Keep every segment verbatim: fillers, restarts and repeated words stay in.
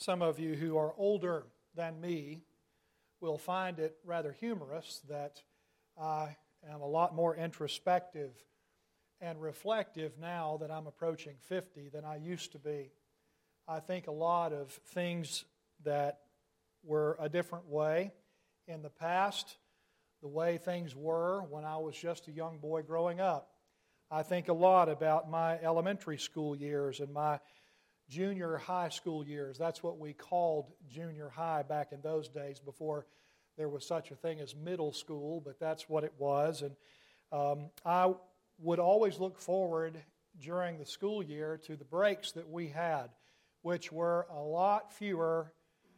Some of you who are older than me will find it rather humorous that I am a lot more introspective and reflective now that I'm approaching fifty than I used to be. I think a lot of things that were a different way in the past, the way things were when I was just a young boy growing up. I think a lot about my elementary school years and my junior high school years. That's what we called junior high back in those days before there was such a thing as middle school, but that's what it was. And um, I would always look forward during the school year to the breaks that we had, which were a lot fewer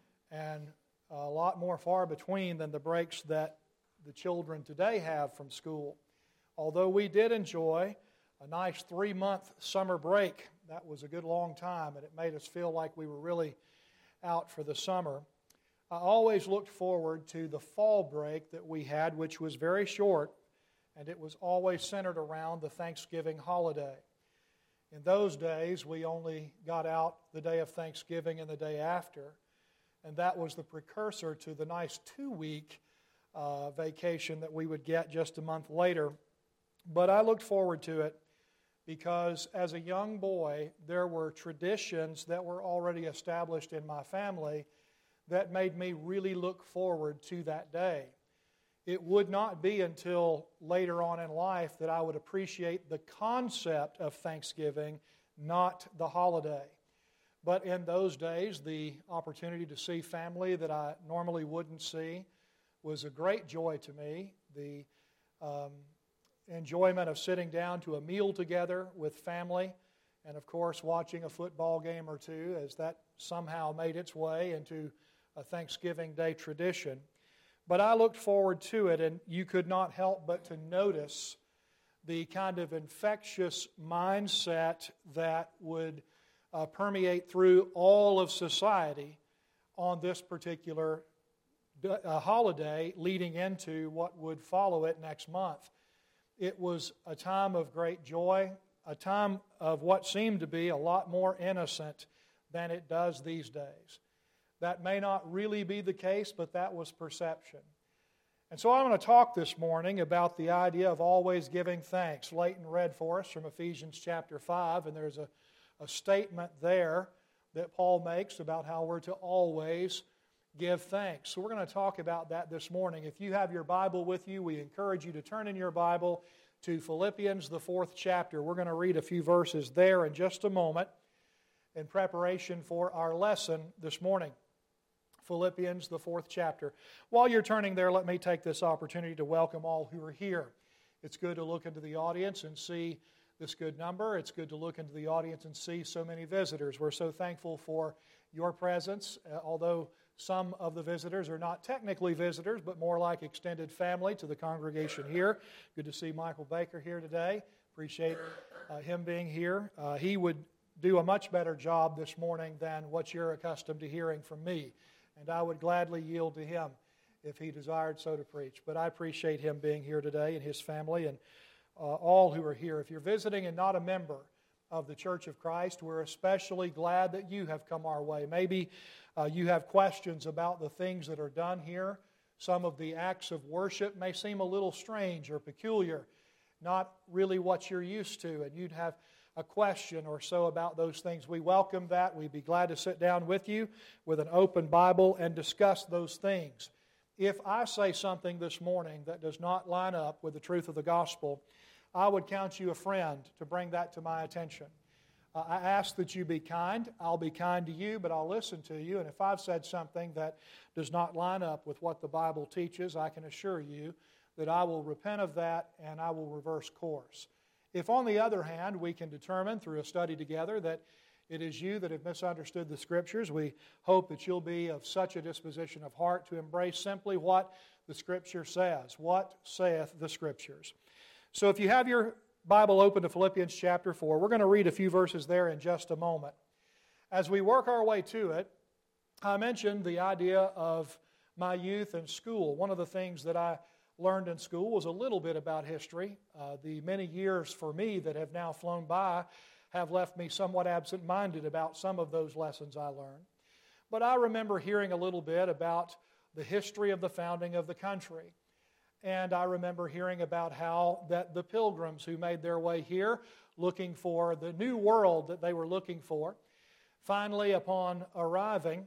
and a lot more far between than the breaks that the children today have from school. Although we did enjoy a nice three-month summer break, that was a good long time, and it made us feel like we were really out for the summer. I always looked forward to the fall break that we had, which was very short, and it was always centered around the Thanksgiving holiday. In those days, we only got out the day of Thanksgiving and the day after, and that was the precursor to the nice two-week uh, vacation that we would get just a month later. But I looked forward to it because as a young boy, there were traditions that were already established in my family that made me really look forward to that day. It would not be until later on in life that I would appreciate the concept of Thanksgiving, not the holiday. But in those days, the opportunity to see family that I normally wouldn't see was a great joy to me. The um, enjoyment of sitting down to a meal together with family, and of course watching a football game or two, as that somehow made its way into a Thanksgiving Day tradition. But I looked forward to it, and you could not help but to notice the kind of infectious mindset that would uh, permeate through all of society on this particular uh, holiday leading into what would follow it next month. It was a time of great joy, a time of what seemed to be a lot more innocent than it does these days. That may not really be the case, but that was perception. And so I'm going to talk this morning about the idea of always giving thanks. Leighton read for us from Ephesians chapter five, and there's a, a statement there that Paul makes about how we're to always give thanks. So we're going to talk about that this morning. If you have your Bible with you, we encourage you to turn in your Bible to Philippians, the fourth chapter. We're going to read a few verses there in just a moment in preparation for our lesson this morning. Philippians, the fourth chapter. While you're turning there, let me take this opportunity to welcome all who are here. It's good to look into the audience and see this good number. It's good to look into the audience and see so many visitors. We're so thankful for your presence, uh, although some of the visitors are not technically visitors, but more like extended family to the congregation here. Good to see Michael Baker here today. Appreciate uh, him being here. Uh, he would do a much better job this morning than what you're accustomed to hearing from me. And I would gladly yield to him if he desired so to preach. But I appreciate him being here today and his family and uh, all who are here. If you're visiting and not a member of the Church of Christ, we're especially glad that you have come our way. Maybe uh, you have questions about the things that are done here. Some of the acts of worship may seem a little strange or peculiar, not really what you're used to, and you'd have a question or so about those things. We welcome that. We'd be glad to sit down with you with an open Bible and discuss those things. If I say something this morning that does not line up with the truth of the gospel, I would count you a friend to bring that to my attention. Uh, I ask that you be kind. I'll be kind to you, but I'll listen to you. And if I've said something that does not line up with what the Bible teaches, I can assure you that I will repent of that and I will reverse course. If, on the other hand, we can determine through a study together that it is you that have misunderstood the Scriptures, we hope that you'll be of such a disposition of heart to embrace simply what the Scripture says. What saith the Scriptures? So if you have your Bible open to Philippians chapter four, we're going to read a few verses there in just a moment. As we work our way to it, I mentioned the idea of my youth and school. One of the things that I learned in school was a little bit about history. Uh, the many years for me that have now flown by have left me somewhat absent-minded about some of those lessons I learned. But I remember hearing a little bit about the history of the founding of the country. And I remember hearing about how that the pilgrims who made their way here looking for the new world that they were looking for, finally upon arriving,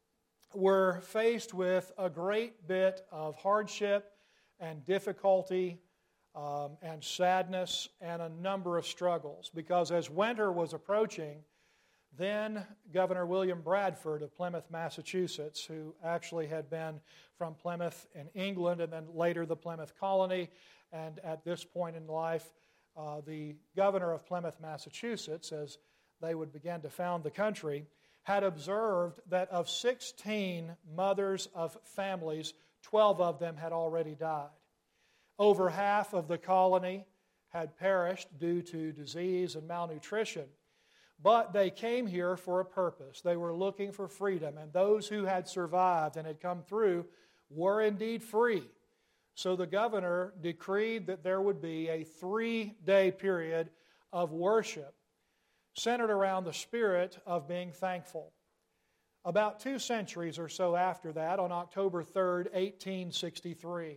were faced with a great bit of hardship and difficulty um, and sadness and a number of struggles. Because as winter was approaching, then Governor William Bradford of Plymouth, Massachusetts, who actually had been from Plymouth in England and then later the Plymouth Colony, and at this point in life, uh, the governor of Plymouth, Massachusetts, as they would begin to found the country, had observed that of sixteen mothers of families, twelve of them had already died. Over half of the colony had perished due to disease and malnutrition. But they came here for a purpose. They were looking for freedom, and those who had survived and had come through were indeed free. So the governor decreed that there would be a three-day period of worship centered around the spirit of being thankful. About two centuries or so after that, on October third, eighteen sixty-three,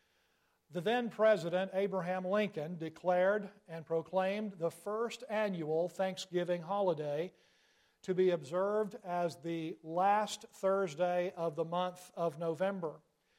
the then President Abraham Lincoln declared and proclaimed the first annual Thanksgiving holiday to be observed as the last Thursday of the month of November.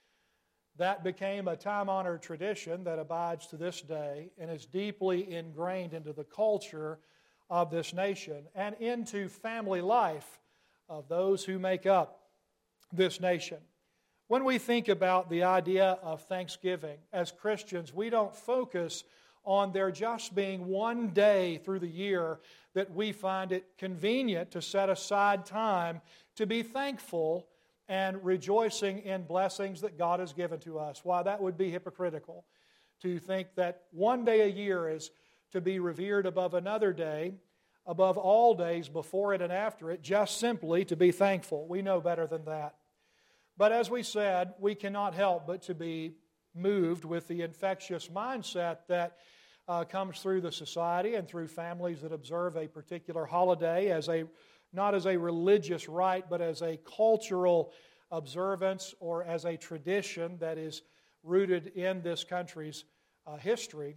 That became a time-honored tradition that abides to this day and is deeply ingrained into the culture of this nation and into family life of those who make up this nation. When we think about the idea of Thanksgiving, as Christians, we don't focus on there just being one day through the year that we find it convenient to set aside time to be thankful and rejoicing in blessings that God has given to us. Why, that would be hypocritical to think that one day a year is to be revered above another day, above all days before it and after it, just simply to be thankful. We know better than that. But as we said, we cannot help but to be moved with the infectious mindset that uh, comes through the society and through families that observe a particular holiday as a not as a religious rite, but as a cultural observance or as a tradition that is rooted in this country's uh, history.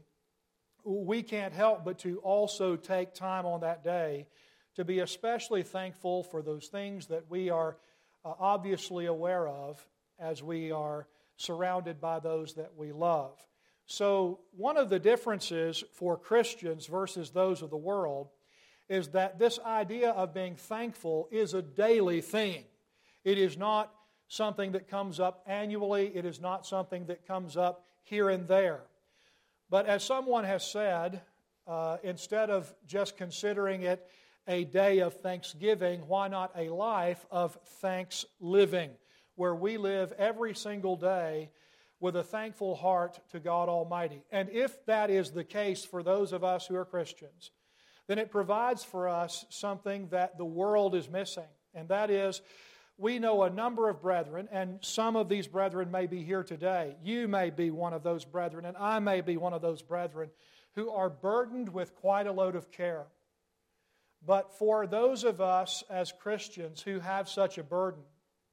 We can't help but to also take time on that day to be especially thankful for those things that we are uh, obviously aware of as we are surrounded by those that we love. So one of the differences for Christians versus those of the world is that this idea of being thankful is a daily thing. It is not something that comes up annually. It is not something that comes up here and there. But as someone has said, uh, instead of just considering it a day of thanksgiving, why not a life of thanks living, where we live every single day with a thankful heart to God Almighty. And if that is the case for those of us who are Christians, then it provides for us something that the world is missing. And that is, we know a number of brethren, and some of these brethren may be here today. You may be one of those brethren, and I may be one of those brethren who are burdened with quite a load of care. But for those of us as Christians who have such a burden,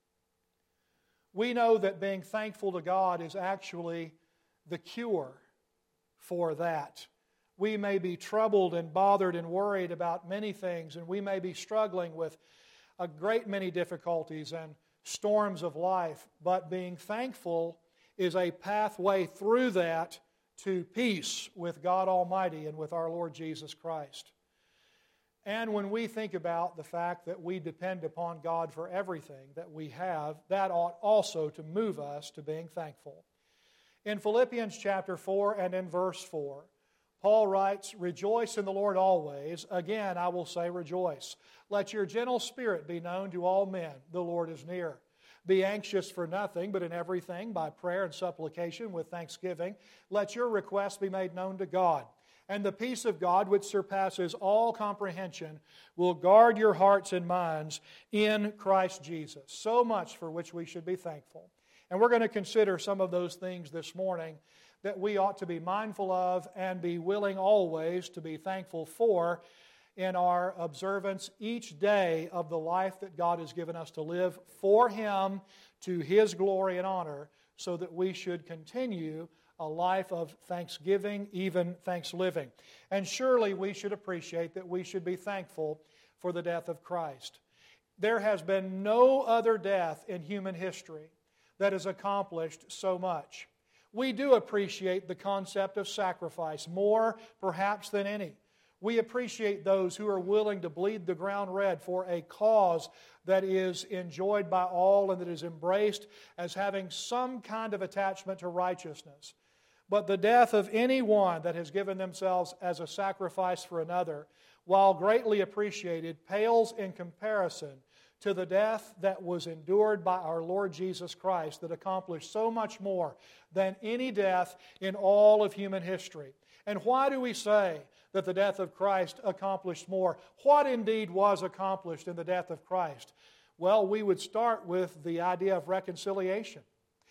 we know that being thankful to God is actually the cure for that. We may be troubled and bothered and worried about many things, and we may be struggling with a great many difficulties and storms of life, but being thankful is a pathway through that to peace with God Almighty and with our Lord Jesus Christ. And when we think about the fact that we depend upon God for everything that we have, that ought also to move us to being thankful. In Philippians chapter four and in verse four, Paul writes, "Rejoice in the Lord always. Again, I will say rejoice. Let your gentle spirit be known to all men. The Lord is near. Be anxious for nothing, but in everything, by prayer and supplication with thanksgiving, let your requests be made known to God. And the peace of God, which surpasses all comprehension, will guard your hearts and minds in Christ Jesus." So much for which we should be thankful. And we're going to consider some of those things this morning that we ought to be mindful of and be willing always to be thankful for in our observance each day of the life that God has given us to live for Him, to His glory and honor, so that we should continue a life of thanksgiving, even thanks-living. And surely we should appreciate that we should be thankful for the death of Christ. There has been no other death in human history that has accomplished so much. We do appreciate the concept of sacrifice more, perhaps, than any. We appreciate those who are willing to bleed the ground red for a cause that is enjoyed by all and that is embraced as having some kind of attachment to righteousness. But the death of anyone that has given themselves as a sacrifice for another, while greatly appreciated, pales in comparison to the death that was endured by our Lord Jesus Christ, that accomplished so much more than any death in all of human history. And why do we say that the death of Christ accomplished more? What indeed was accomplished in the death of Christ? Well, we would start with the idea of reconciliation.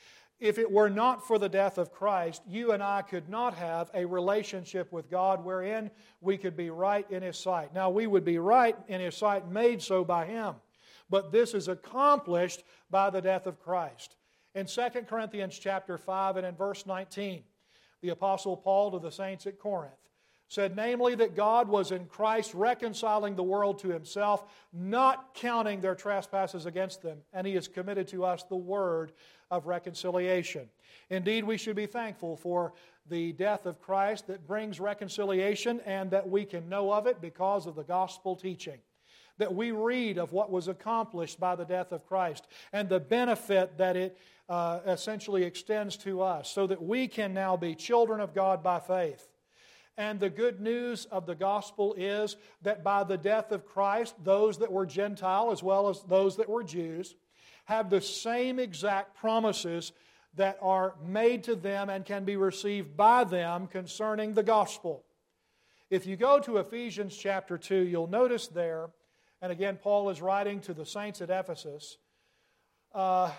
If it were not for the death of Christ, you and I could not have a relationship with God wherein we could be right in His sight. Now, we would be right in His sight, made so by Him. But this is accomplished by the death of Christ. In Second Corinthians chapter five and in verse nineteen, the Apostle Paul to the saints at Corinth said, namely, that God was in Christ reconciling the world to Himself, not counting their trespasses against them, and He has committed to us the word of reconciliation. Indeed, we should be thankful for the death of Christ that brings reconciliation, and that we can know of it because of the gospel teaching. That we read of what was accomplished by the death of Christ and the benefit that it uh, essentially extends to us, so that we can now be children of God by faith. And the good news of the gospel is that by the death of Christ, those that were Gentile as well as those that were Jews have the same exact promises that are made to them and can be received by them concerning the gospel. If you go to Ephesians chapter two, you'll notice there, and again, Paul is writing to the saints at Ephesus, uh,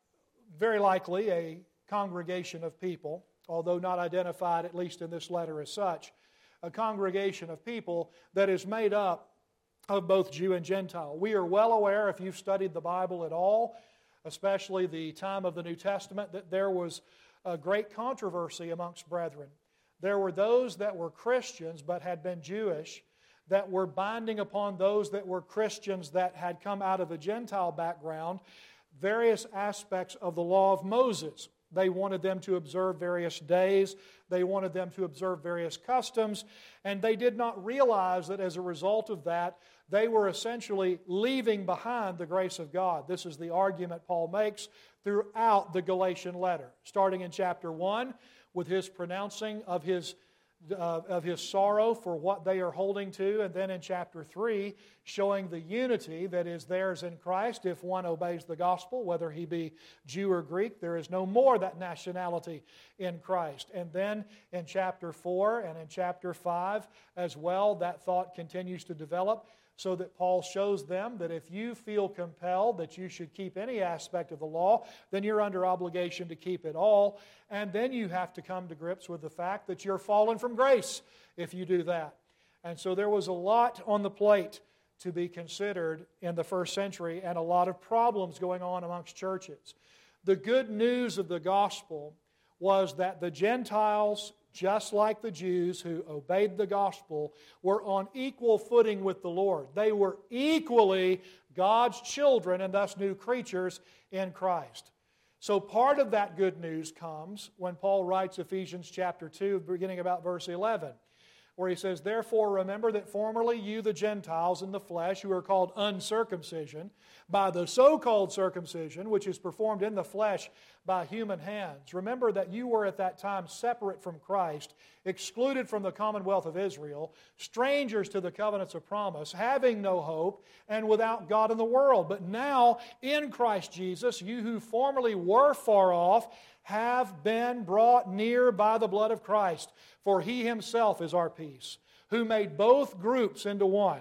very likely a congregation of people, although not identified, at least in this letter, as such, a congregation of people that is made up of both Jew and Gentile. We are well aware, if you've studied the Bible at all, especially the time of the New Testament, that there was a great controversy amongst brethren. There were those that were Christians but had been Jewish, that were binding upon those that were Christians that had come out of a Gentile background various aspects of the law of Moses. They wanted them to observe various days. They wanted them to observe various customs. And they did not realize that as a result of that, they were essentially leaving behind the grace of God. This is the argument Paul makes throughout the Galatian letter, starting in chapter one with his pronouncing of his Uh, of his sorrow for what they are holding to, and then in chapter three, showing the unity that is theirs in Christ if one obeys the gospel, whether he be Jew or Greek. There is no more that nationality in Christ. And then in chapter four and in chapter five as well, that thought continues to develop, so that Paul shows them that if you feel compelled that you should keep any aspect of the law, then you're under obligation to keep it all. And then you have to come to grips with the fact that you're fallen from grace if you do that. And so there was a lot on the plate to be considered in the first century, and a lot of problems going on amongst churches. The good news of the gospel was that the Gentiles, just like the Jews who obeyed the gospel, were on equal footing with the Lord. They were equally God's children and thus new creatures in Christ. So part of that good news comes when Paul writes Ephesians chapter two, beginning about verse eleven, where he says, "Therefore remember that formerly you, the Gentiles in the flesh, who are called uncircumcision, by the so-called circumcision, which is performed in the flesh by human hands. Remember that you were at that time separate from Christ, excluded from the commonwealth of Israel, strangers to the covenants of promise, having no hope, and without God in the world. But now, in Christ Jesus, you who formerly were far off have been brought near by the blood of Christ. For He Himself is our peace, who made both groups into one,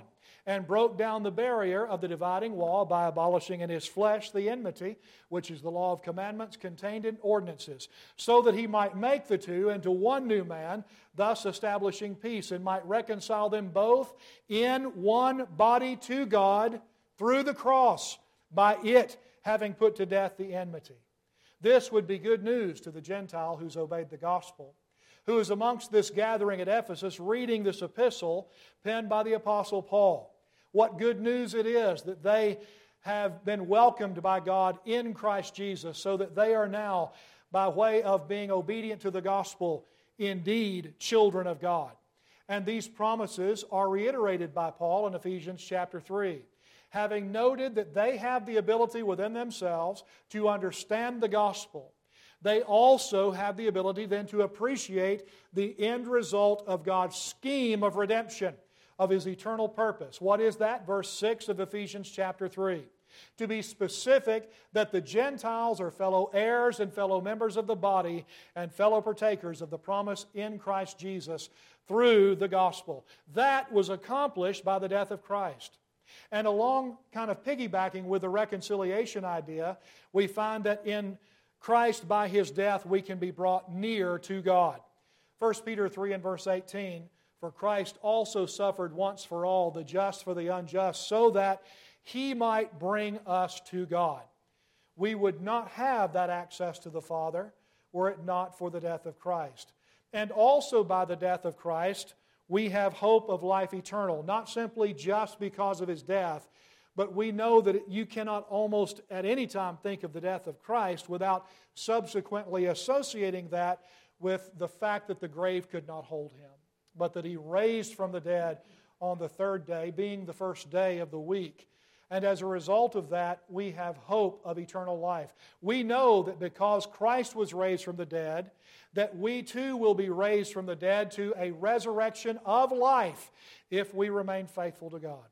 and broke down the barrier of the dividing wall by abolishing in his flesh the enmity, which is the law of commandments contained in ordinances, so that he might make the two into one new man, thus establishing peace, and might reconcile them both in one body to God through the cross, by it having put to death the enmity. This would be good news to the Gentile who's obeyed the gospel, who is amongst this gathering at Ephesus reading this epistle penned by the Apostle Paul. What good news it is that they have been welcomed by God in Christ Jesus, so that they are now, by way of being obedient to the gospel, indeed children of God. And these promises are reiterated by Paul in Ephesians chapter three. Having noted that they have the ability within themselves to understand the gospel, they also have the ability then to appreciate the end result of God's scheme of redemption, of His eternal purpose. What is that? Verse six of Ephesians chapter three. To be specific, that the Gentiles are fellow heirs and fellow members of the body and fellow partakers of the promise in Christ Jesus through the gospel. That was accomplished by the death of Christ. And along kind of piggybacking with the reconciliation idea, we find that in Christ, by His death, we can be brought near to God. First Peter three and verse eighteen, for Christ also suffered once for all, the just for the unjust, so that He might bring us to God. We would not have that access to the Father were it not for the death of Christ. And also by the death of Christ, we have hope of life eternal, not simply just because of His death, but we know that you cannot almost at any time think of the death of Christ without subsequently associating that with the fact that the grave could not hold Him, but that He raised from the dead on the third day, being the first day of the week. And as a result of that, we have hope of eternal life. We know that because Christ was raised from the dead, that we too will be raised from the dead to a resurrection of life if we remain faithful to God.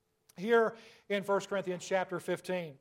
Here in First Corinthians chapter fifteen,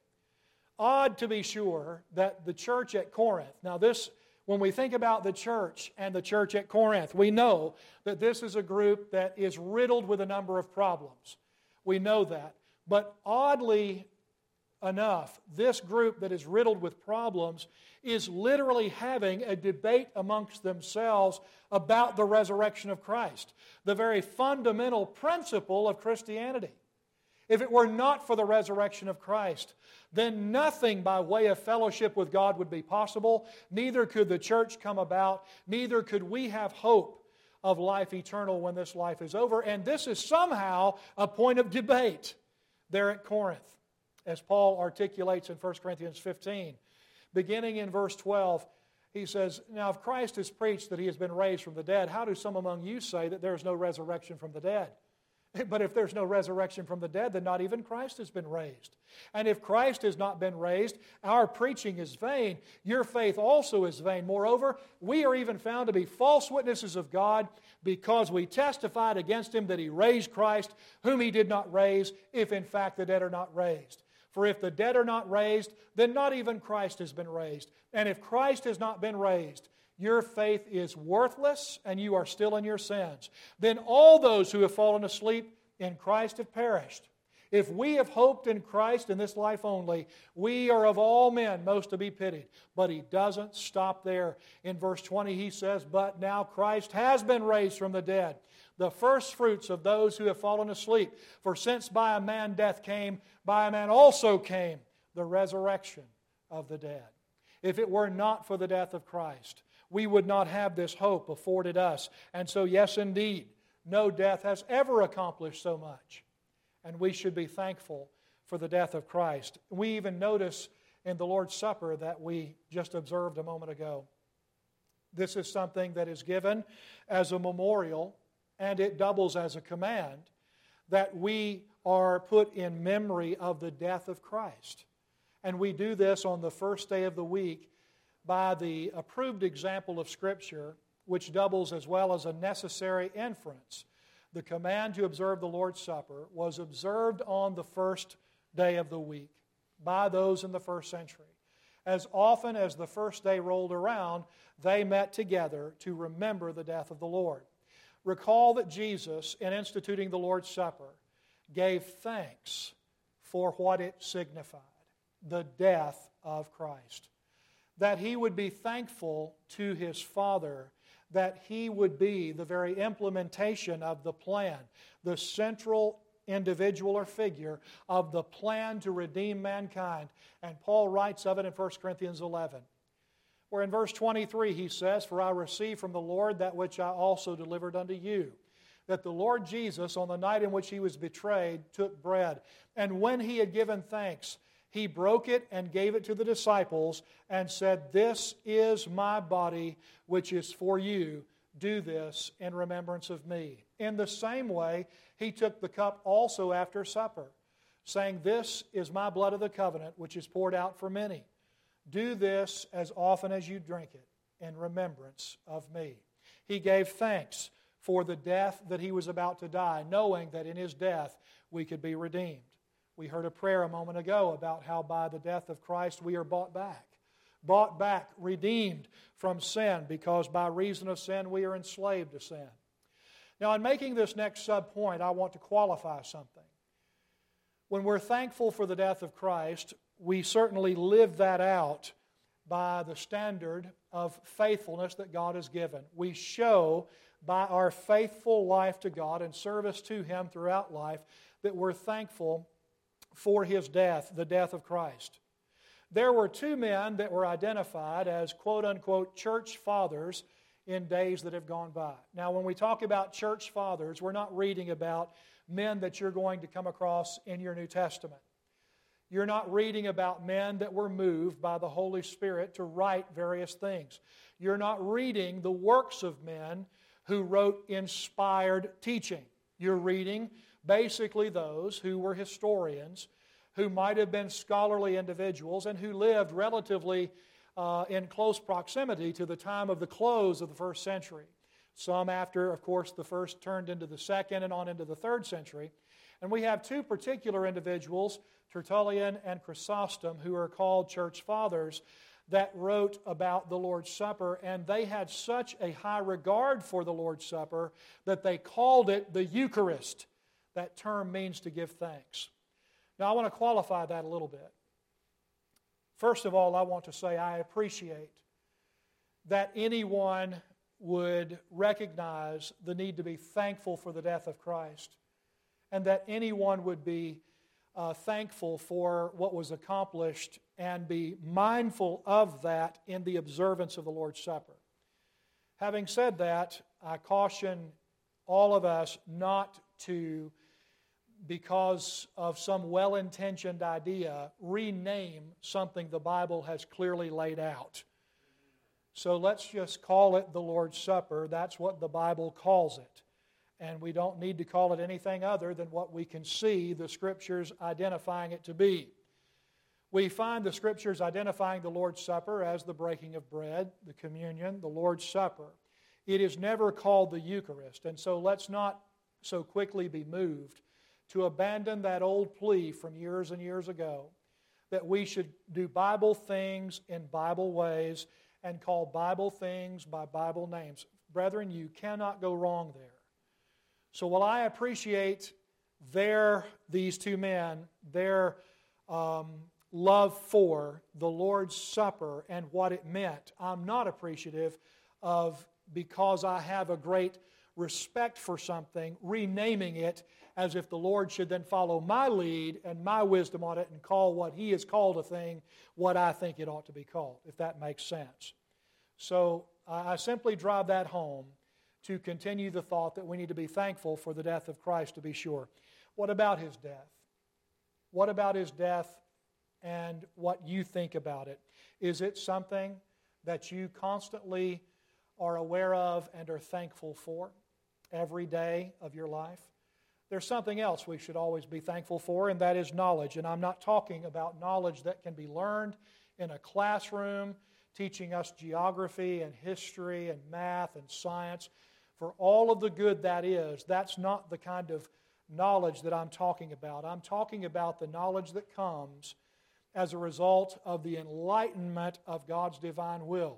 odd to be sure that the church at Corinth, now this, when we think about the church and the church at Corinth, we know that this is a group that is riddled with a number of problems. We know that. But oddly enough, this group that is riddled with problems is literally having a debate amongst themselves about the resurrection of Christ, the very fundamental principle of Christianity. If it were not for the resurrection of Christ, then nothing by way of fellowship with God would be possible. Neither could the church come about. Neither could we have hope of life eternal when this life is over. And this is somehow a point of debate there at Corinth, as Paul articulates in First Corinthians fifteen. Beginning in verse twelve, he says, now if Christ has preached that He has been raised from the dead, how do some among you say that there is no resurrection from the dead? But if there's no resurrection from the dead, then not even Christ has been raised. And if Christ has not been raised, our preaching is vain. Your faith also is vain. Moreover, we are even found to be false witnesses of God, because we testified against Him that He raised Christ, whom He did not raise, if in fact the dead are not raised. For if the dead are not raised, then not even Christ has been raised. And if Christ has not been raised, your faith is worthless and you are still in your sins. Then all those who have fallen asleep in Christ have perished. If we have hoped in Christ in this life only, we are of all men most to be pitied. But he doesn't stop there. In verse twenty he says, but now Christ has been raised from the dead, the first fruits of those who have fallen asleep. For since by a man death came, by a man also came the resurrection of the dead. If it were not for the death of Christ, we would not have this hope afforded us. And so, yes, indeed, no death has ever accomplished so much. And we should be thankful for the death of Christ. We even notice in the Lord's Supper that we just observed a moment ago. This is something that is given as a memorial, and it doubles as a command, that we are put in memory of the death of Christ. And we do this on the first day of the week by the approved example of Scripture, which doubles as well as a necessary inference. The command to observe the Lord's Supper was observed on the first day of the week by those in the first century. As often as the first day rolled around, they met together to remember the death of the Lord. Recall that Jesus, in instituting the Lord's Supper, gave thanks for what it signified, the death of Christ. That he would be thankful to his Father, that he would be the very implementation of the plan, the central individual or figure of the plan to redeem mankind. And Paul writes of it in First Corinthians eleven, where in verse twenty-three he says, "For I received from the Lord that which I also delivered unto you, that the Lord Jesus, on the night in which he was betrayed, took bread, and when he had given thanks, he broke it and gave it to the disciples and said, 'This is my body, which is for you. Do this in remembrance of me.' In the same way, he took the cup also after supper, saying, 'This is my blood of the covenant, which is poured out for many. Do this as often as you drink it in remembrance of me.'" He gave thanks for the death that he was about to die, knowing that in his death we could be redeemed. We heard a prayer a moment ago about how by the death of Christ we are bought back. Bought back, redeemed from sin, because by reason of sin we are enslaved to sin. Now, in making this next sub-point, I want to qualify something. When we're thankful for the death of Christ, we certainly live that out by the standard of faithfulness that God has given. We show by our faithful life to God and service to Him throughout life that we're thankful for His death, the death of Christ. There were two men that were identified as quote-unquote church fathers in days that have gone by. Now, when we talk about church fathers, we're not reading about men that you're going to come across in your New Testament. You're not reading about men that were moved by the Holy Spirit to write various things. You're not reading the works of men who wrote inspired teaching. You're reading basically those who were historians, who might have been scholarly individuals, and who lived relatively uh, in close proximity to the time of the close of the first century. Some after, of course, the first turned into the second and on into the third century. And we have two particular individuals, Tertullian and Chrysostom, who are called church fathers, that wrote about the Lord's Supper, and they had such a high regard for the Lord's Supper that they called it the Eucharist. That term means to give thanks. Now, I want to qualify that a little bit. First of all, I want to say I appreciate that anyone would recognize the need to be thankful for the death of Christ, and that anyone would be uh, thankful for what was accomplished and be mindful of that in the observance of the Lord's Supper. Having said that, I caution all of us not to, because of some well-intentioned idea, rename something the Bible has clearly laid out. So let's just call it the Lord's Supper. That's what the Bible calls it. And we don't need to call it anything other than what we can see the Scriptures identifying it to be. We find the Scriptures identifying the Lord's Supper as the breaking of bread, the communion, the Lord's Supper. It is never called the Eucharist. And so let's not so quickly be moved to abandon that old plea from years and years ago that we should do Bible things in Bible ways and call Bible things by Bible names. Brethren, you cannot go wrong there. So while I appreciate their, these two men, their um, love for the Lord's Supper and what it meant, I'm not appreciative of, because I have a great respect for something, renaming it as if the Lord should then follow my lead and my wisdom on it and call what He has called a thing what I think it ought to be called, if that makes sense. So I simply drive that home to continue the thought that we need to be thankful for the death of Christ, to be sure. What about His death? What about His death and what you think about it? Is it something that you constantly are aware of and are thankful for every day of your life? There's something else we should always be thankful for, and that is knowledge. And I'm not talking about knowledge that can be learned in a classroom, teaching us geography and history and math and science. For all of the good that is, that's not the kind of knowledge that I'm talking about. I'm talking about the knowledge that comes as a result of the enlightenment of God's divine will.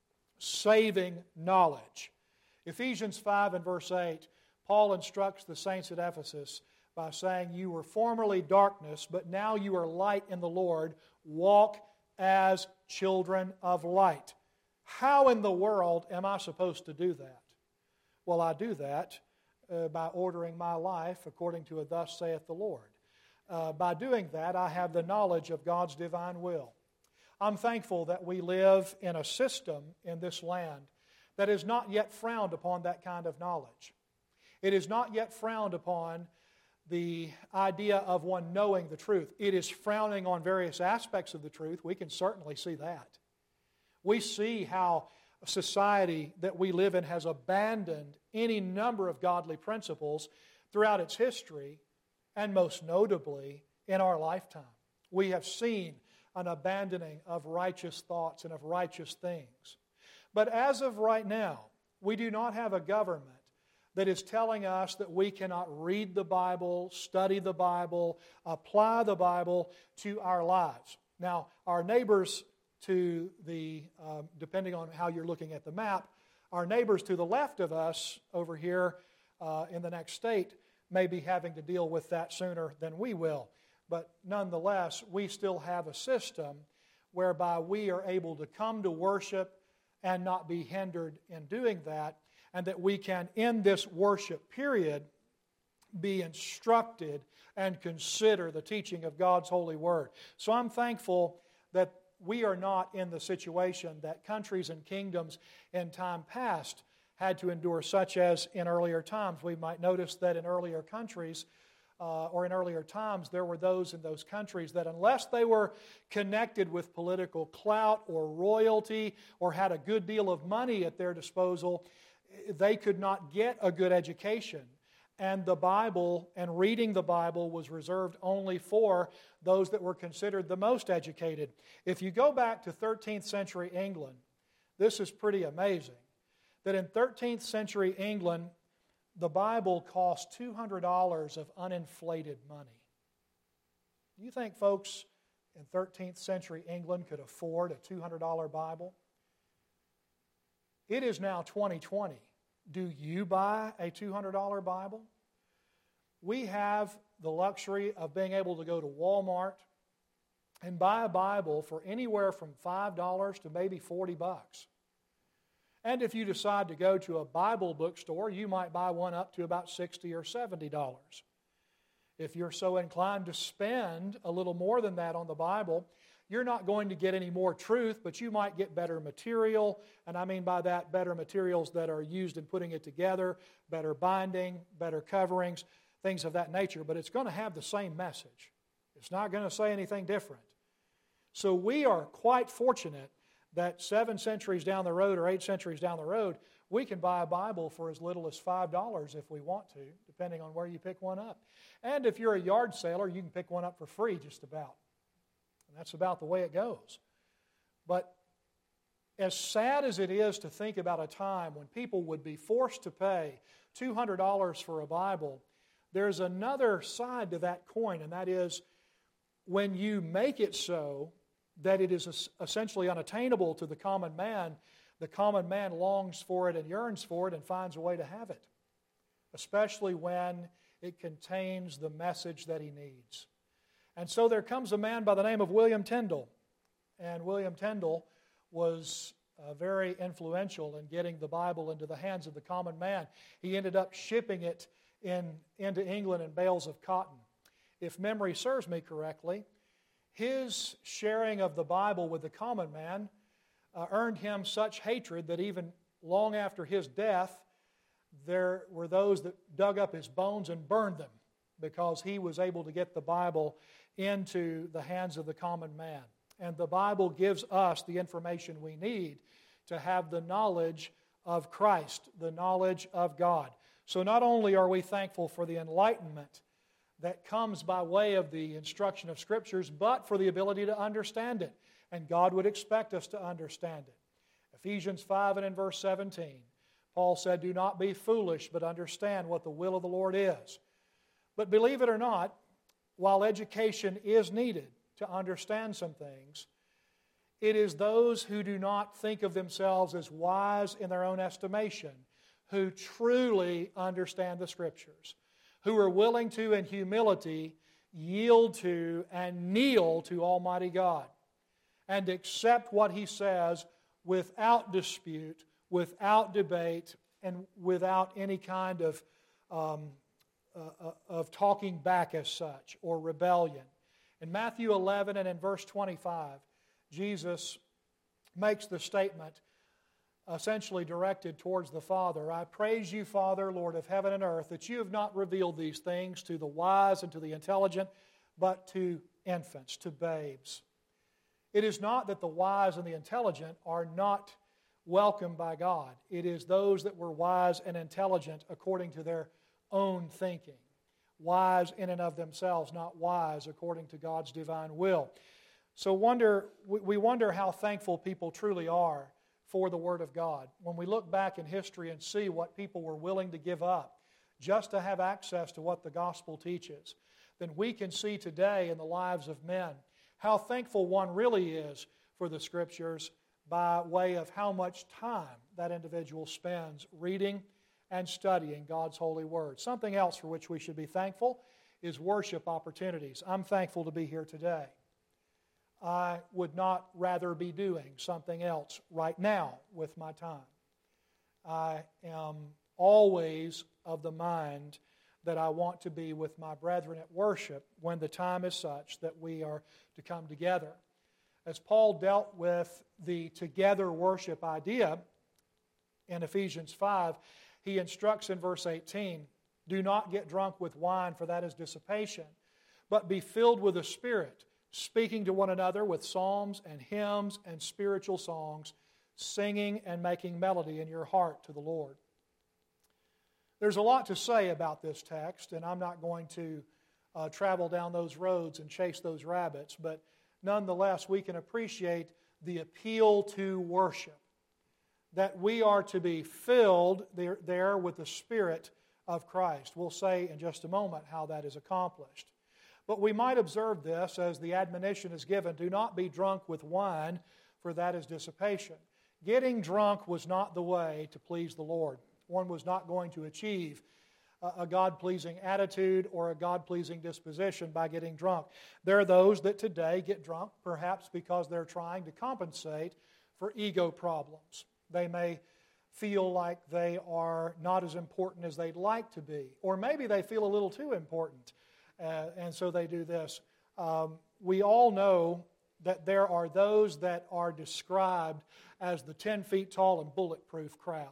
Saving knowledge. Ephesians five and verse eight, Paul instructs the saints at Ephesus by saying, you were formerly darkness, but now you are light in the Lord. Walk as children of light. How in the world am I supposed to do that? Well, I do that uh, by ordering my life according to a thus saith the Lord. Uh, by doing that, I have the knowledge of God's divine will. I'm thankful that we live in a system in this land that is not yet frowned upon that kind of knowledge. It is not yet frowned upon the idea of one knowing the truth. It is frowning on various aspects of the truth. We can certainly see that. We see how a society that we live in has abandoned any number of godly principles throughout its history, and most notably in our lifetime. We have seen an abandoning of righteous thoughts and of righteous things. But as of right now, we do not have a government that is telling us that we cannot read the Bible, study the Bible, apply the Bible to our lives. Now, our neighbors to the, uh, depending on how you're looking at the map, our neighbors to the left of us over here uh, in the next state may be having to deal with that sooner than we will. But nonetheless, we still have a system whereby we are able to come to worship and not be hindered in doing that, and that we can, in this worship period, be instructed and consider the teaching of God's holy word. So I'm thankful that we are not in the situation that countries and kingdoms in time past had to endure, such as in earlier times. We might notice that in earlier countries, uh, or in earlier times, there were those in those countries that unless they were connected with political clout or royalty or had a good deal of money at their disposal, they could not get a good education. And the Bible and reading the Bible was reserved only for those that were considered the most educated. If you go back to thirteenth century England, this is pretty amazing. That in thirteenth century England, the Bible cost two hundred dollars of uninflated money. Do you think folks in thirteenth century England could afford a two hundred dollars Bible? It is now twenty twenty. Do you buy a two hundred dollars Bible? We have the luxury of being able to go to Walmart and buy a Bible for anywhere from five dollars to maybe forty bucks. And if you decide to go to a Bible bookstore, you might buy one up to about sixty or seventy dollars. If you're so inclined to spend a little more than that on the Bible, you're not going to get any more truth, but you might get better material. And I mean by that, better materials that are used in putting it together, better binding, better coverings, things of that nature. But it's going to have the same message. It's not going to say anything different. So we are quite fortunate that seven centuries down the road or eight centuries down the road, we can buy a Bible for as little as five dollars if we want to, depending on where you pick one up. And if you're a yard sailor, you can pick one up for free just about. And that's about the way it goes. But as sad as it is to think about a time when people would be forced to pay two hundred dollars for a Bible, there's another side to that coin, and that is when you make it so that it is essentially unattainable to the common man, the common man longs for it and yearns for it and finds a way to have it, especially when it contains the message that he needs. And so there comes a man by the name of William Tyndale, and William Tyndale was uh, very influential in getting the Bible into the hands of the common man. He ended up shipping it in, into England in bales of cotton. If memory serves me correctly, his sharing of the Bible with the common man uh, earned him such hatred that even long after his death, there were those that dug up his bones and burned them because he was able to get the Bible into the hands of the common man. And the Bible gives us the information we need to have the knowledge of Christ, the knowledge of God. So not only are we thankful for the enlightenment that comes by way of the instruction of Scriptures, but for the ability to understand it. And God would expect us to understand it. Ephesians five and in verse seventeen, Paul said, "Do not be foolish, but understand what the will of the Lord is." But believe it or not, while education is needed to understand some things, it is those who do not think of themselves as wise in their own estimation who truly understand the Scriptures, who are willing to, in humility, yield to and kneel to Almighty God and accept what He says without dispute, without debate, and without any kind of, um, uh, of talking back as such or rebellion. In Matthew eleven and in verse twenty-five, Jesus makes the statement essentially directed towards the Father. I praise you, Father, Lord of heaven and earth, that you have not revealed these things to the wise and to the intelligent, but to infants, to babes. It is not that the wise and the intelligent are not welcomed by God. It is those that were wise and intelligent according to their own thinking. Wise in and of themselves, not wise according to God's divine will. So wonder, we wonder how thankful people truly are for the Word of God. When we look back in history and see what people were willing to give up just to have access to what the gospel teaches, then we can see today in the lives of men how thankful one really is for the Scriptures by way of how much time that individual spends reading and studying God's holy Word. Something else for which we should be thankful is worship opportunities. I'm thankful to be here today. I would not rather be doing something else right now with my time. I am always of the mind that I want to be with my brethren at worship when the time is such that we are to come together. As Paul dealt with the together worship idea in Ephesians five, he instructs in verse eighteen, do not get drunk with wine, for that is dissipation, but be filled with the Spirit, speaking to one another with psalms and hymns and spiritual songs, singing and making melody in your heart to the Lord. There's a lot to say about this text, and I'm not going to uh, travel down those roads and chase those rabbits, but nonetheless, we can appreciate the appeal to worship, that we are to be filled there, there with the Spirit of Christ. We'll say in just a moment how that is accomplished. But we might observe this as the admonition is given, do not be drunk with wine, for that is dissipation. Getting drunk was not the way to please the Lord. One was not going to achieve a God-pleasing attitude or a God-pleasing disposition by getting drunk. There are those that today get drunk perhaps because they're trying to compensate for ego problems. They may feel like they are not as important as they'd like to be, or maybe they feel a little too important, uh, and so they do this. Um, we all know that there are those that are described as the ten feet tall and bulletproof crowd.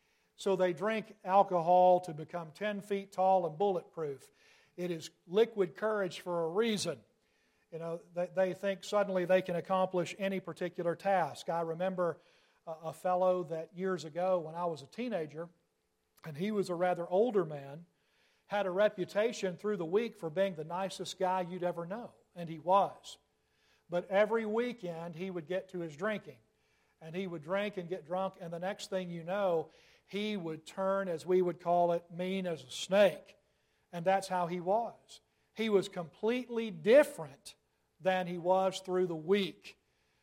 So they drink alcohol to become ten feet tall and bulletproof. It is liquid courage for a reason. You know, they, they think suddenly they can accomplish any particular task. I remember a, a fellow that years ago when I was a teenager, and he was a rather older man, had a reputation through the week for being the nicest guy you'd ever know, and he was. But every weekend he would get to his drinking, and he would drink and get drunk, and the next thing you know, he would turn, as we would call it, mean as a snake. And that's how he was. He was completely different than he was through the week.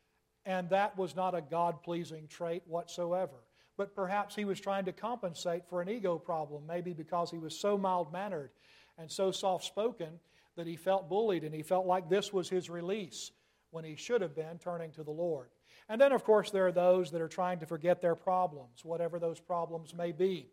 And that was not a God-pleasing trait whatsoever. But perhaps he was trying to compensate for an ego problem, maybe because he was so mild-mannered and so soft-spoken that he felt bullied and he felt like this was his release when he should have been turning to the Lord. And then, of course, there are those that are trying to forget their problems, whatever those problems may be.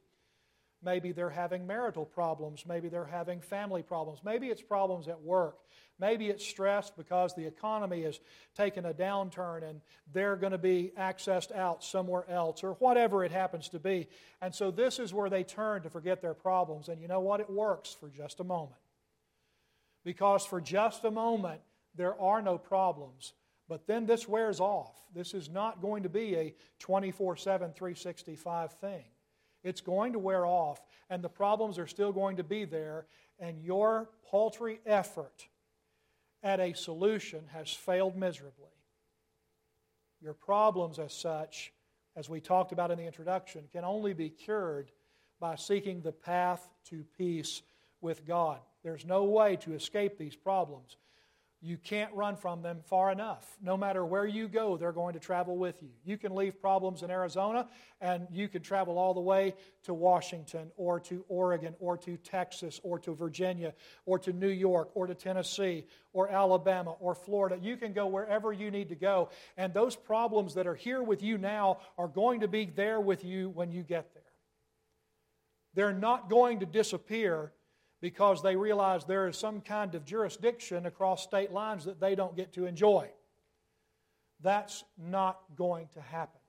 Maybe they're having marital problems. Maybe they're having family problems. Maybe it's problems at work. Maybe it's stress because the economy has taken a downturn and they're going to be accessed out somewhere else, or whatever it happens to be. And so this is where they turn to forget their problems. And you know what? It works for just a moment. Because for just a moment, there are no problems. But then this wears off. This is not going to be a twenty-four seven, three sixty-five thing. It's going to wear off, and the problems are still going to be there, and your paltry effort at a solution has failed miserably. Your problems as such, as we talked about in the introduction, can only be cured by seeking the path to peace with God. There's no way to escape these problems. You can't run from them far enough. No matter where you go, they're going to travel with you. You can leave problems in Arizona, and you can travel all the way to Washington or to Oregon or to Texas or to Virginia or to New York or to Tennessee or Alabama or Florida. You can go wherever you need to go, and those problems that are here with you now are going to be there with you when you get there. They're not going to disappear because they realize there is some kind of jurisdiction across state lines that they don't get to enjoy. That's not going to happen.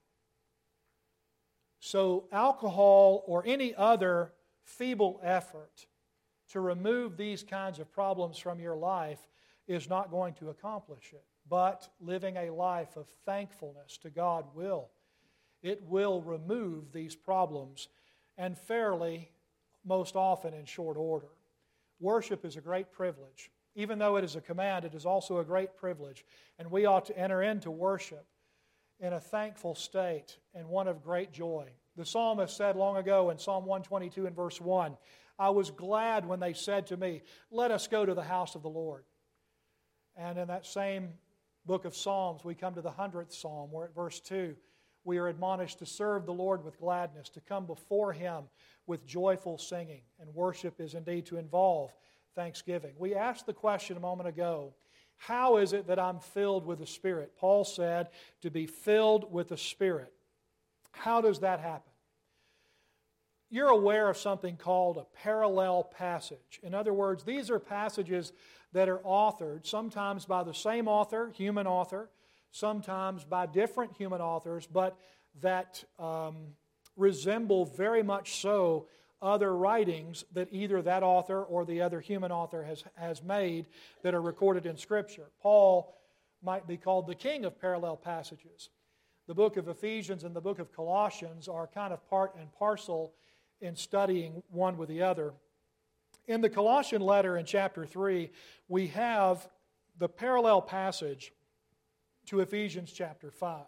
So alcohol or any other feeble effort to remove these kinds of problems from your life is not going to accomplish it. But living a life of thankfulness to God will. It will remove these problems, and fairly, most often in short order. Worship is a great privilege. Even though it is a command, it is also a great privilege. And we ought to enter into worship in a thankful state and one of great joy. The psalmist said long ago in Psalm one twenty-two and verse one, I was glad when they said to me, let us go to the house of the Lord. And in that same book of Psalms, we come to the hundredth Psalm, where at verse two, we are admonished to serve the Lord with gladness, to come before Him with joyful singing. And worship is indeed to involve thanksgiving. We asked the question a moment ago, how is it that I'm filled with the Spirit? Paul said to be filled with the Spirit. How does that happen? You're aware of something called a parallel passage. In other words, these are passages that are authored sometimes by the same author, human author, sometimes by different human authors, but that um, resemble very much so other writings that either that author or the other human author has, has made that are recorded in Scripture. Paul might be called the king of parallel passages. The book of Ephesians and the book of Colossians are kind of part and parcel in studying one with the other. In the Colossian letter in chapter three, we have the parallel passage to Ephesians chapter five.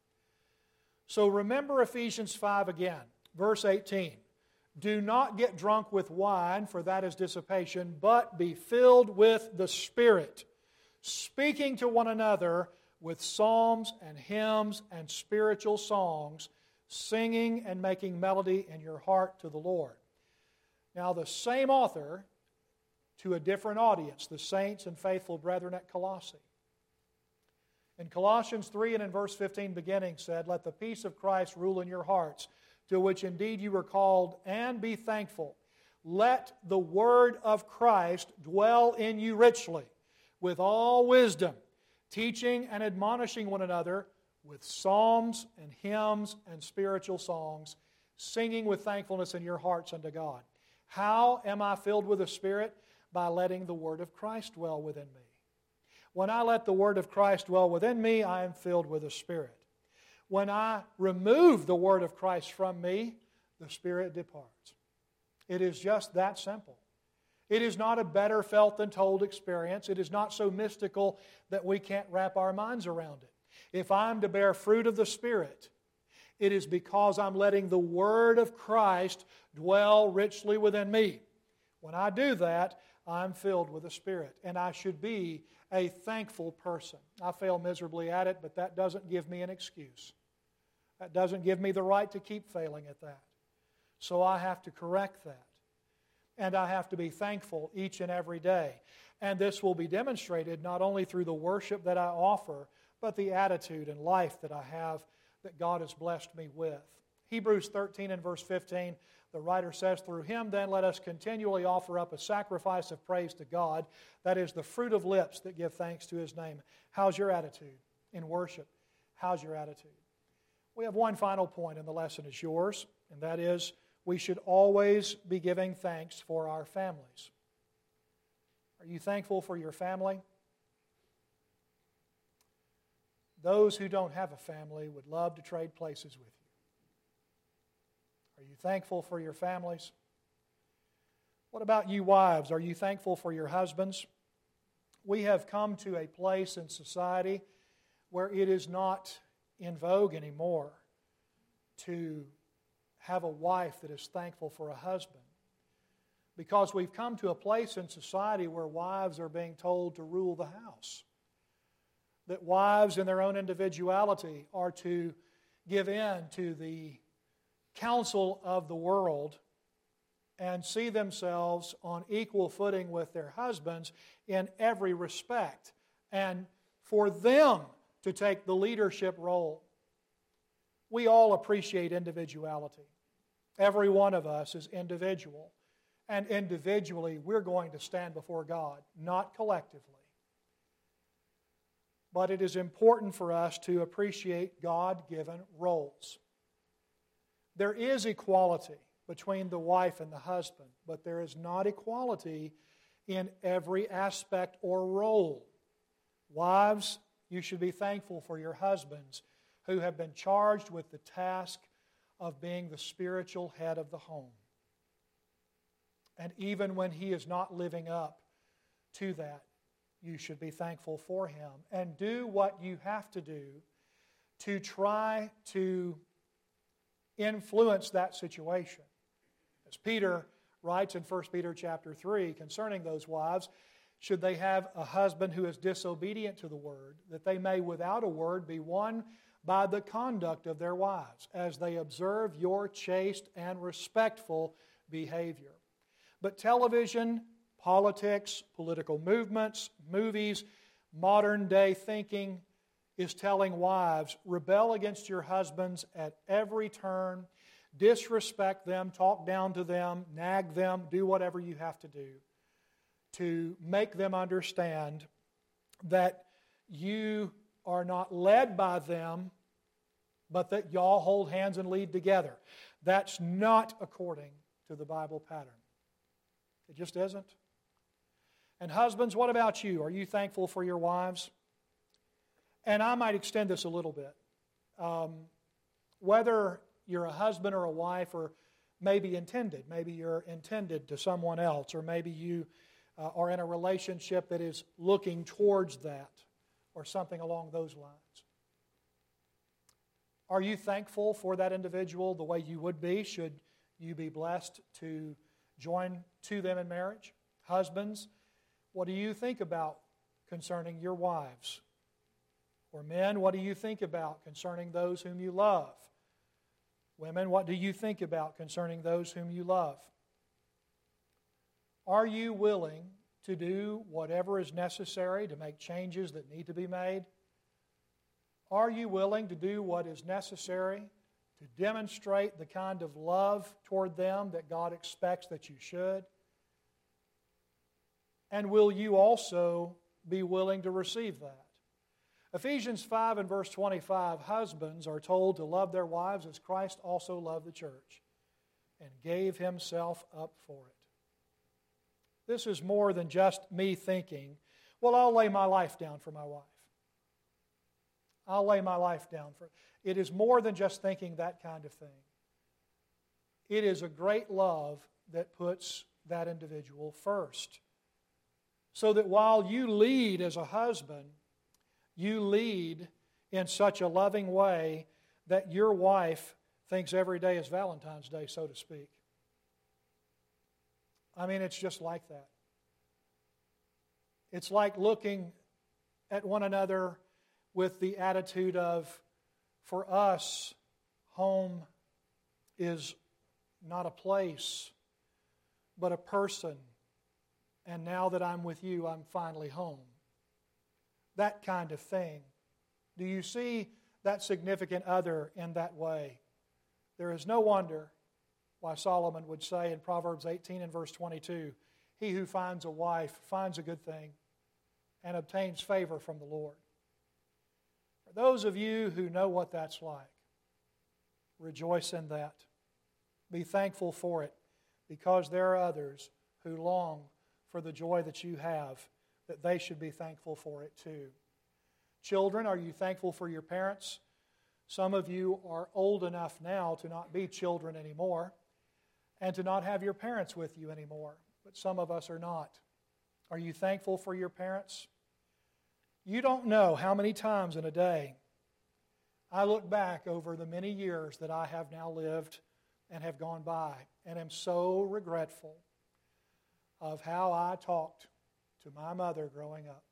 So remember Ephesians five again, verse eighteen. Do not get drunk with wine, for that is dissipation, but be filled with the Spirit, speaking to one another with psalms and hymns and spiritual songs, singing and making melody in your heart to the Lord. Now the same author to a different audience, the saints and faithful brethren at Colossae. In Colossians three and in verse fifteen beginning said, let the peace of Christ rule in your hearts, to which indeed you were called, and be thankful. Let the word of Christ dwell in you richly, with all wisdom, teaching and admonishing one another with psalms and hymns and spiritual songs, singing with thankfulness in your hearts unto God. How am I filled with the Spirit? By letting the word of Christ dwell within me. When I let the word of Christ dwell within me, I am filled with the Spirit. When I remove the word of Christ from me, the Spirit departs. It is just that simple. It is not a better felt than told experience. It is not so mystical that we can't wrap our minds around it. If I'm to bear fruit of the Spirit, it is because I'm letting the word of Christ dwell richly within me. When I do that, I'm filled with the Spirit, and I should be a thankful person. I fail miserably at it, but that doesn't give me an excuse. That doesn't give me the right to keep failing at that. So I have to correct that. And I have to be thankful each and every day. And this will be demonstrated not only through the worship that I offer, but the attitude and life that I have that God has blessed me with. Hebrews thirteen and verse fifteen, the writer says, through Him then let us continually offer up a sacrifice of praise to God, that is the fruit of lips that give thanks to His name. How's your attitude in worship? How's your attitude? We have one final point, and the lesson is yours, and that is we should always be giving thanks for our families. Are you thankful for your family? Those who don't have a family would love to trade places with you. Are you thankful for your families? What about you wives? Are you thankful for your husbands? We have come to a place in society where it is not in vogue anymore to have a wife that is thankful for a husband, because we've come to a place in society where wives are being told to rule the house. That wives in their own individuality are to give in to the counsel of the world and see themselves on equal footing with their husbands in every respect, and for them to take the leadership role. We all appreciate individuality. Every one of us is individual, and individually we're going to stand before God, not collectively. But it is important for us to appreciate God-given roles. There is equality between the wife and the husband, but there is not equality in every aspect or role. Wives, you should be thankful for your husbands who have been charged with the task of being the spiritual head of the home. And even when he is not living up to that, you should be thankful for him and do what you have to do to try to influence that situation. As Peter writes in First Peter chapter three concerning those wives, should they have a husband who is disobedient to the word, that they may without a word be won by the conduct of their wives, as they observe your chaste and respectful behavior. But television, politics, political movements, movies, modern day thinking is telling wives, rebel against your husbands at every turn, disrespect them, talk down to them, nag them, do whatever you have to do to make them understand that you are not led by them, but that y'all hold hands and lead together. That's not according to the Bible pattern. It just isn't. And husbands, what about you? Are you thankful for your wives? And I might extend this a little bit. Um, whether you're a husband or a wife, or maybe intended, maybe you're intended to someone else, or maybe you uh, are in a relationship that is looking towards that, or something along those lines. Are you thankful for that individual the way you would be should you be blessed to join to them in marriage? Husbands, what do you think about concerning your wives? Or men, what do you think about concerning those whom you love? Women, what do you think about concerning those whom you love? Are you willing to do whatever is necessary to make changes that need to be made? Are you willing to do what is necessary to demonstrate the kind of love toward them that God expects that you should? And will you also be willing to receive that? Ephesians five and verse twenty-five, husbands are told to love their wives as Christ also loved the church and gave himself up for it. This is more than just me thinking, well, I'll lay my life down for my wife. I'll lay my life down for it. It is more than just thinking that kind of thing. It is a great love that puts that individual first. So that while you lead as a husband, you lead in such a loving way that your wife thinks every day is Valentine's Day, so to speak. I mean, it's just like that. It's like looking at one another with the attitude of, for us, home is not a place, but a person. And now that I'm with you, I'm finally home. That kind of thing. Do you see that significant other in that way? There is no wonder why Solomon would say in Proverbs eighteen and verse twenty-two, he who finds a wife finds a good thing and obtains favor from the Lord. For those of you who know what that's like, rejoice in that. Be thankful for it, because there are others who long for the joy that you have, that they should be thankful for it too. Children, are you thankful for your parents? Some of you are old enough now to not be children anymore and to not have your parents with you anymore, but some of us are not. Are you thankful for your parents? You don't know how many times in a day I look back over the many years that I have now lived and have gone by, and am so regretful of how I talked to my mother growing up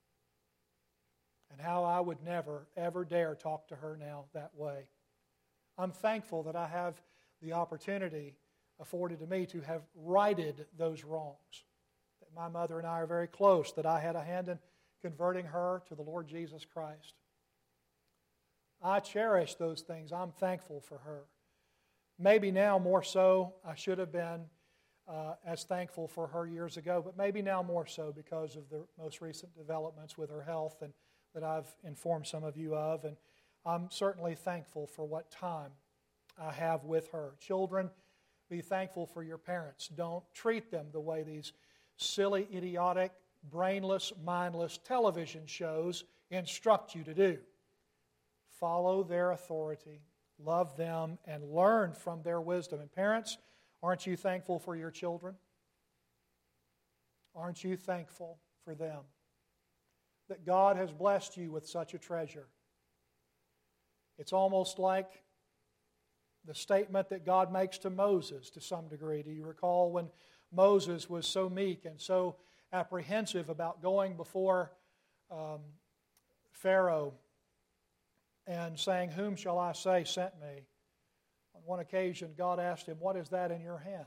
and how I would never, ever dare talk to her now that way. I'm thankful that I have the opportunity afforded to me to have righted those wrongs. That my mother and I are very close, that I had a hand in converting her to the Lord Jesus Christ. I cherish those things. I'm thankful for her. Maybe now more so, I should have been uh, as thankful for her years ago, but maybe now more so because of the most recent developments with her health and that I've informed some of you of. And I'm certainly thankful for what time I have with her. Children, be thankful for your parents. Don't treat them the way these silly, idiotic, brainless, mindless television shows instruct you to do. Follow their authority, love them, and learn from their wisdom. And parents, aren't you thankful for your children? Aren't you thankful for them? That God has blessed you with such a treasure. It's almost like the statement that God makes to Moses to some degree. Do you recall when Moses was so meek and so apprehensive about going before um, Pharaoh and saying, "Whom shall I say sent me?" On one occasion, God asked him, "What is that in your hand?"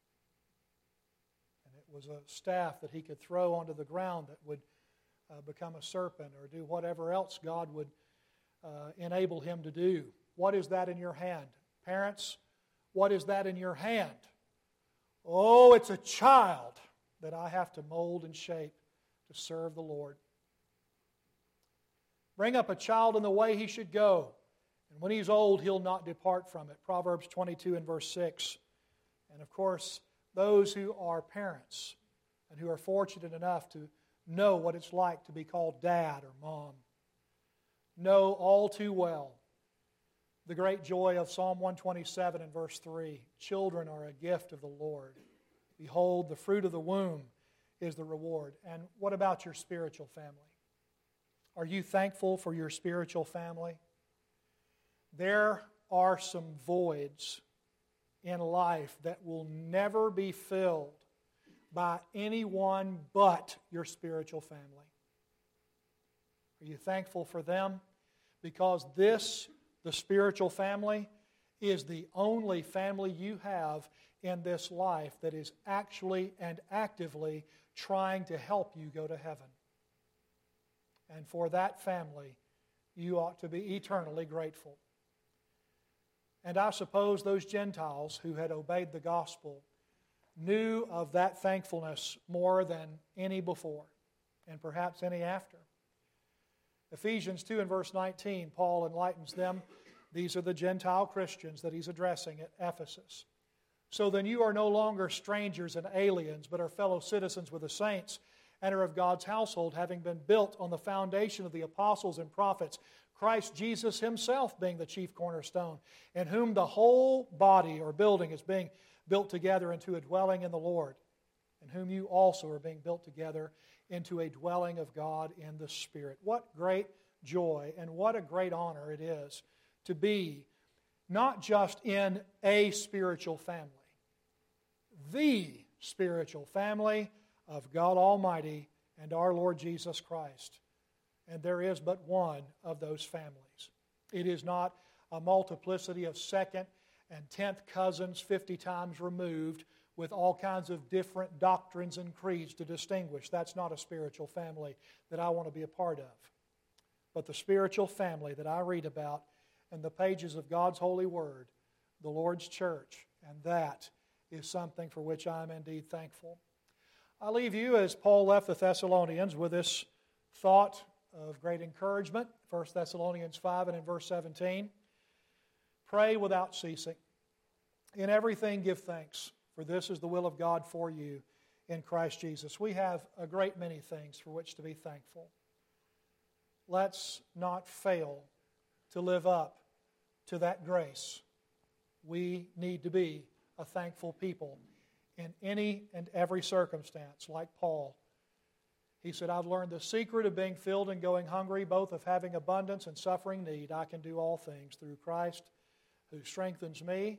And it was a staff that he could throw onto the ground that would uh, become a serpent or do whatever else God would uh, enable him to do. What is that in your hand? Parents, what is that in your hand? Oh, it's a child that I have to mold and shape to serve the Lord. Bring up a child in the way he should go, and when he's old, he'll not depart from it. Proverbs twenty-two and verse six. And of course, those who are parents and who are fortunate enough to know what it's like to be called dad or mom know all too well the great joy of Psalm one twenty-seven and verse three. Children are a gift of the Lord. Behold, the fruit of the womb is the reward. And what about your spiritual family? Are you thankful for your spiritual family? There are some voids in life that will never be filled by anyone but your spiritual family. Are you thankful for them? Because this, the spiritual family, is the only family you have in this life that is actually and actively trying to help you go to heaven. And for that family, you ought to be eternally grateful. And I suppose those Gentiles who had obeyed the gospel knew of that thankfulness more than any before, and perhaps any after. Ephesians two and verse nineteen, Paul enlightens them. These are the Gentile Christians that he's addressing at Ephesus. So then you are no longer strangers and aliens, but are fellow citizens with the saints, and are of God's household, having been built on the foundation of the apostles and prophets, Christ Jesus himself being the chief cornerstone, in whom the whole body or building is being built together into a dwelling in the Lord, in whom you also are being built together into a dwelling of God in the Spirit. What great joy and what a great honor it is to be not just in a spiritual family, the spiritual family of God Almighty and our Lord Jesus Christ. And there is but one of those families. It is not a multiplicity of second and tenth cousins fifty times removed with all kinds of different doctrines and creeds to distinguish. That's not a spiritual family that I want to be a part of. But the spiritual family that I read about in the pages of God's holy word, the Lord's church, and that is something for which I am indeed thankful. I leave you, as Paul left the Thessalonians, with this thought of great encouragement. First Thessalonians five and in verse seventeen. Pray without ceasing. In everything give thanks, for this is the will of God for you in Christ Jesus. We have a great many things for which to be thankful. Let's not fail to live up to that grace. We need to be a thankful people in any and every circumstance, like Paul. He said, I've learned the secret of being filled and going hungry, both of having abundance and suffering need. I can do all things through Christ who strengthens me.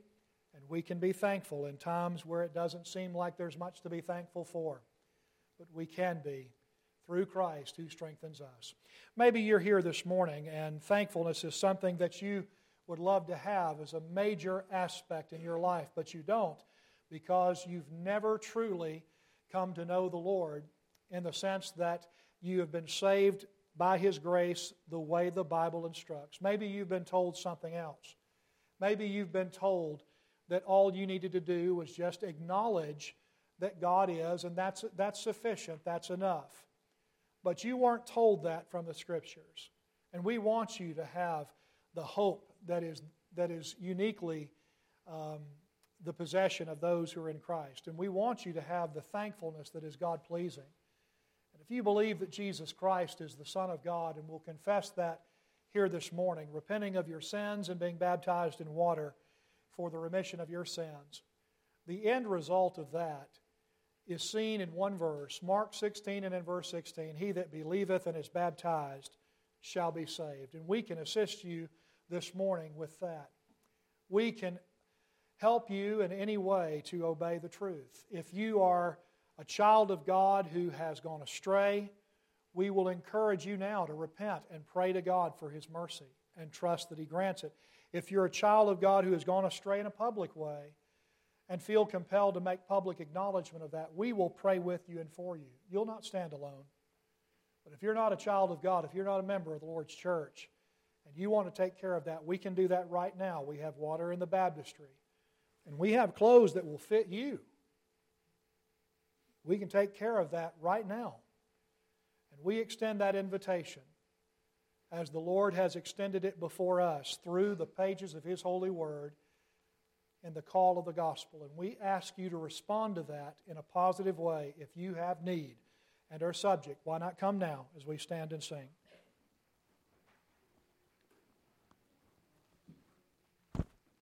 And we can be thankful in times where it doesn't seem like there's much to be thankful for. But we can be through Christ who strengthens us. Maybe you're here this morning and thankfulness is something that you would love to have as a major aspect in your life, but you don't because you've never truly come to know the Lord in the sense that you have been saved by His grace the way the Bible instructs. Maybe you've been told something else. Maybe you've been told that all you needed to do was just acknowledge that God is, and that's, that's sufficient, that's enough. But you weren't told that from the Scriptures. And we want you to have the hope that is, that is uniquely um, the possession of those who are in Christ. And we want you to have the thankfulness that is God-pleasing. And if you believe that Jesus Christ is the Son of God and will confess that here this morning, repenting of your sins and being baptized in water for the remission of your sins, the end result of that is seen in one verse, Mark sixteen and in verse sixteen, he that believeth and is baptized shall be saved. And we can assist you this morning with that. We can help you in any way to obey the truth. If you are a child of God who has gone astray, we will encourage you now to repent and pray to God for His mercy and trust that He grants it. If you're a child of God who has gone astray in a public way and feel compelled to make public acknowledgement of that, we will pray with you and for you. You'll not stand alone. But if you're not a child of God, if you're not a member of the Lord's church, and you want to take care of that, we can do that right now. We have water in the baptistry. And we have clothes that will fit you. We can take care of that right now. And we extend that invitation as the Lord has extended it before us through the pages of His holy word in the call of the gospel. And we ask you to respond to that in a positive way if you have need and are subject. Why not come now as we stand and sing?